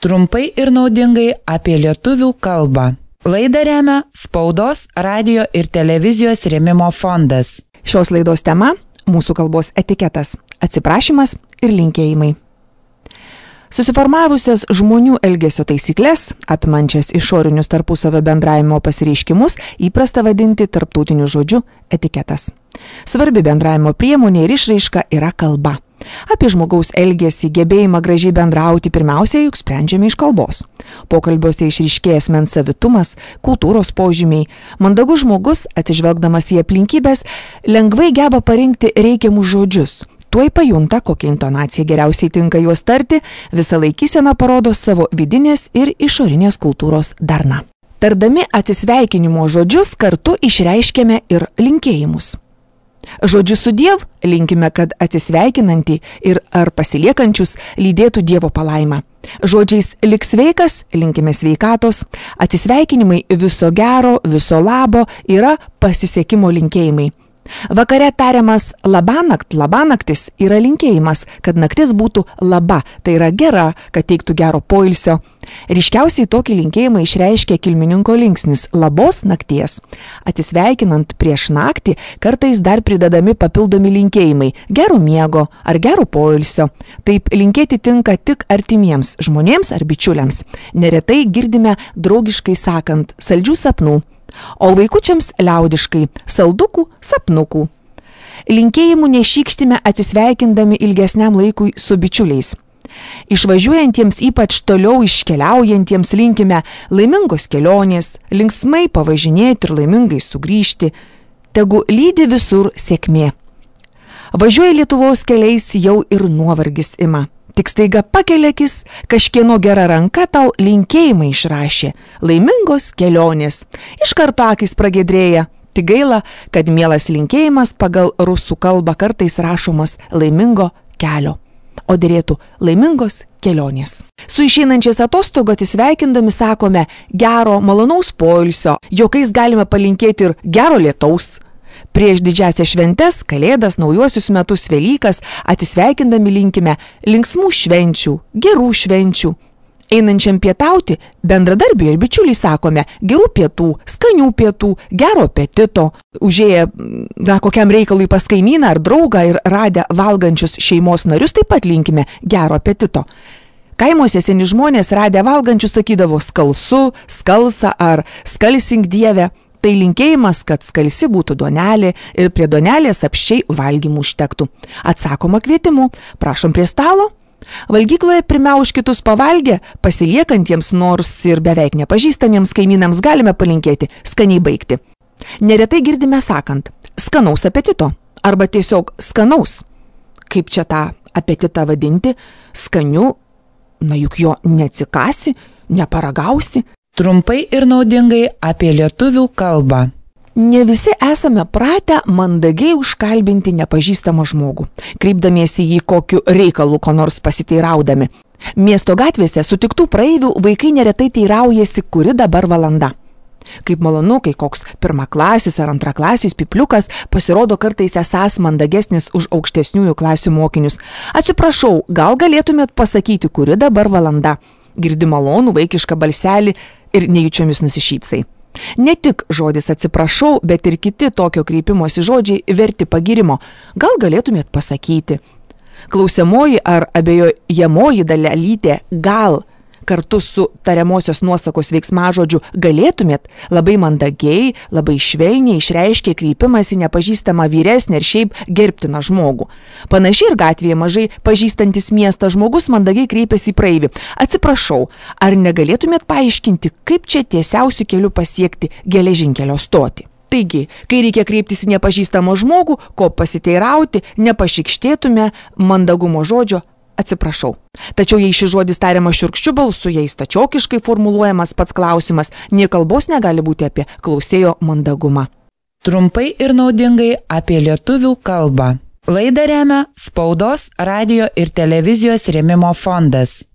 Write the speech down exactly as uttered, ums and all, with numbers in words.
Trumpai ir naudingai apie lietuvių kalbą. Laidą remia Spaudos, radijo ir televizijos rėmimo fondas. Šios laidos tema – mūsų kalbos etiketas, atsiprašymas ir linkėjimai. Susiformavusias žmonių elgesio taisyklės, apimančias išorinius tarpusavio bendravimo pasireiškimus, įprasta vadinti tarptautiniu žodžiu etiketas. Svarbi bendravimo priemonė ir išraiška yra kalba. Apie žmogaus elgesį, gebėjimą gražiai bendrauti pirmiausia juk sprendžiame iš kalbos. Pokalbiuose išryškėja asmens savitumas, kultūros požymiai. Mandagus žmogus, atsižvelgdamas į aplinkybės, lengvai geba parinkti reikiamus žodžius. Tuoj pajunta, kokia intonacija geriausiai tinka juos tarti, visa laikysena parodo savo vidinės ir išorinės kultūros darną. Tardami atsisveikinimo žodžius kartu išreiškėme ir linkėjimus. Žodžiu sudiev linkime, kad atsisveikinantį ir ar pasiliekančius lydėtų Dievo palaima. Žodžiais lik sveikas linkime sveikatos, atsisveikinimai viso gero, viso labo yra pasisekimo linkėjimai. Vakare tariamas labanakt, labanaktis yra linkėjimas, kad naktis būtų laba, tai yra gera, kad teiktų gero poilsio. Ryškiausiai tokį linkėjimą išreiškia kilmininko linksnis labos nakties. Atsisveikinant prieš naktį, kartais dar pridedami papildomi linkėjimai gero miego ar gero poilsio. Taip linkėti tinka tik artimiems žmonėms ar bičiuliams. Neretai girdime draugiškai sakant saldžių sapnų. O vaikučiams liaudiškai saldukų, sapnukų. Linkėjimų nešykštime atsisveikindami ilgesniam laikui su bičiuliais. Išvažiuojantiems ypač toliau iškeliaujantiems linkime laimingos kelionės, linksmai pavažinėti ir laimingai sugrįžti. Tegu lydi visur sėkmė. Važiuoja Lietuvos keliais jau ir nuovargis ima. Tik staiga pakelėkis, kažkieno gera ranka tau linkėjimai išrašė. Laimingos kelionės. Iš karto akys pragedrėja. Tik gaila, kad mielas linkėjimas pagal rusų kalbą kartais rašomas laimingo kelio. O dėrėtų laimingos kelionės. Su išeinančiais atostogų atsisveikindami sakome gero, malonaus poilsio. Juokais galime palinkėti ir gero lietaus. Prieš didžiąsias šventes, kalėdas, naujuosius metus, Velykas, atsisveikindami linkime linksmų švenčių, gerų švenčių. Einančiam pietauti, bendradarbiui ir bičiuliai sakome gerų pietų, skanių pietų, gero apetito. Užėję na, kokiam reikalui pas kaimyną ar draugą ir radę valgančius šeimos narius, taip pat linkime gero apetito. Kaimuose seni žmonės radę valgančius sakydavo skalsu, skalsa ar skalsink Dieve. Tai linkėjimas, kad skalsi būtų duonelė ir prie duonelės apsčiai valgymų užtektų. Atsakoma kvietimu, prašom prie stalo. Valgykloje pirmiau už kitus pavalgę, pasiliekantiems nors ir beveik nepažįstamiems kaimynams galime palinkėti skaniai baigti. Neretai girdime sakant skanaus apetito arba tiesiog skanaus. Kaip čia tą apetitą vadinti? Skaniu, na juk jo neatsikasi, neparagausi. Trumpai ir naudingai apie lietuvių kalbą. Ne visi esame pratę mandagiai užkalbinti nepažįstamą žmogų, kreipdamiesi jį kokiu reikalu ko nors pasiteiraudami. Miesto gatvėse sutiktų praeivių vaikai neretai teiraujasi, kuri dabar valanda. Kaip malonu, kai koks pirmaklasis ar antraklasis pipliukas pasirodo kartais esąs mandagesnis už aukštesniųjų klasių mokinius. Atsiprašau, gal galėtumėt pasakyti, kuri dabar valanda? Girdi malonų vaikišką balselį ir nejučiomis nusišypsai. Ne tik žodis atsiprašau, bet ir kiti tokio kreipimosi žodžiai verti pagirimo. Gal galėtumėt pasakyti? Klausiamoji ar abejojamoji dalelytė gal kartu su tariamosios nuosakos veiksmažodžiu galėtumėt labai mandagiai, labai švelniai išreiškia kreipimąsi nepažįstamą vyresnį ir šiaip gerbtiną žmogų. Panašiai ir gatvėje mažai pažįstantis miestą žmogus mandagiai kreipiasi į praeivį. Atsiprašau, ar negalėtumėt paaiškinti, kaip čia tiesiausiu keliu pasiekti geležinkelio stotį? Taigi, kai reikia kreiptis į nepažįstamą žmogų, ko pasiteirauti, nepašykštėtume mandagumo žodžio atsiprašau. Tačiau jei šis žodis tariamas šiurkščiu balsu, jei stačiokiškai formuluojamas pats klausimas, nė kalbos negali būti apie klausėjo mandagumą. Trumpai ir naudingai apie lietuvių kalbą. Laidą remia Spaudos, radijo ir televizijos rėmimo fondas.